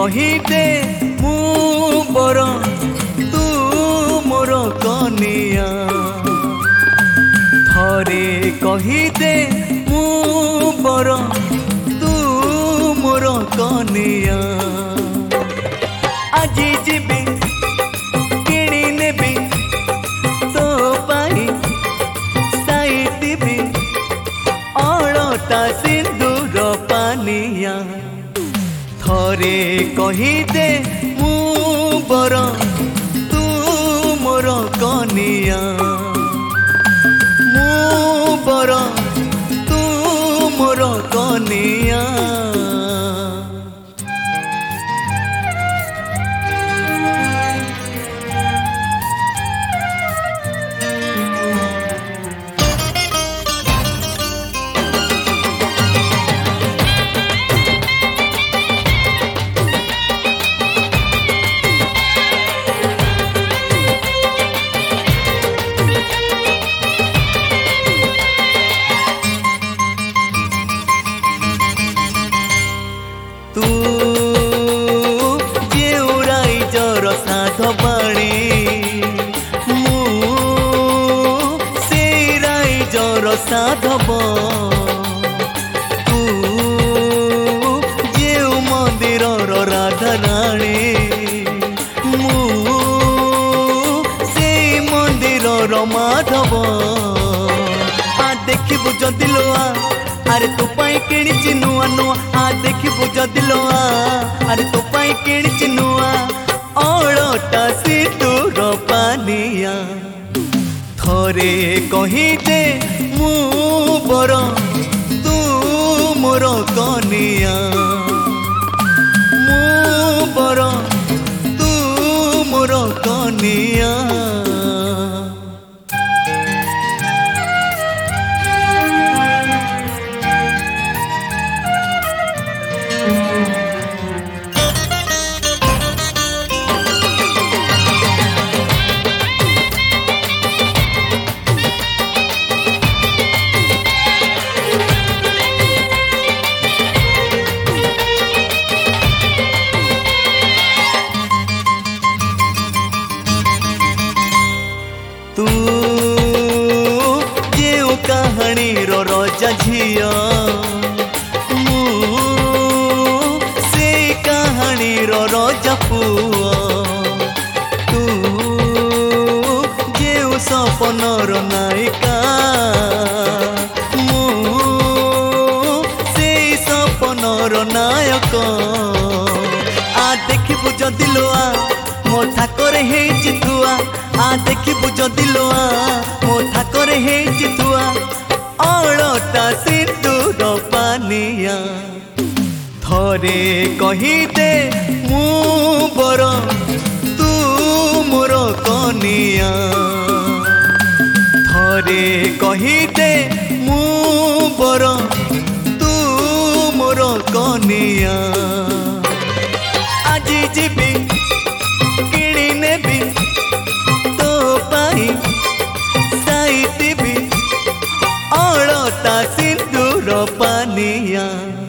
कहिदे मु बर तू मोर कनिया थरे कहिदे मु बर तू मोर कनिया आजी जीबी किणी नेबी तो पाई साइटिबी अलता सिंदूर पानिया थरे कहिदे मु बर तू मोर कनिया मु बर तू मोर कनिया तू जेउराई जर साध बाणी मु सेराई जर साधब तू जेउ मंदिर राधा राणी मु से मंदिर माधव आ देखिबु जदि लोआ अरे तू पाई किणी नुआ नुआ आ देखिबु जदि लोआ अरे तू पाई किणी नुआ अलता सिंदूर पानिया थरे कहिदे मु बर तू मोर कनिया मु बर तू मोर कनिया तू जेउ कहानी रो रजा झिया मु से कहानी रो रजा पुआ तू जेउ सपनर नायिका मु से सपनर नायक आ देखिबु जदि लोआ मो ठाकर हे चितुआ आ देखिबु जदि लोआ मो ठाकर हे चितुआ अलता सिंदूर पानिया थरे कहिदे मु बर तू मोर कनिया थरे कहिदे मु बर तू मोर कनिया आजी जीबी किणी नेबी तो पाई साइटिबी अलता सिंदूर पानिया।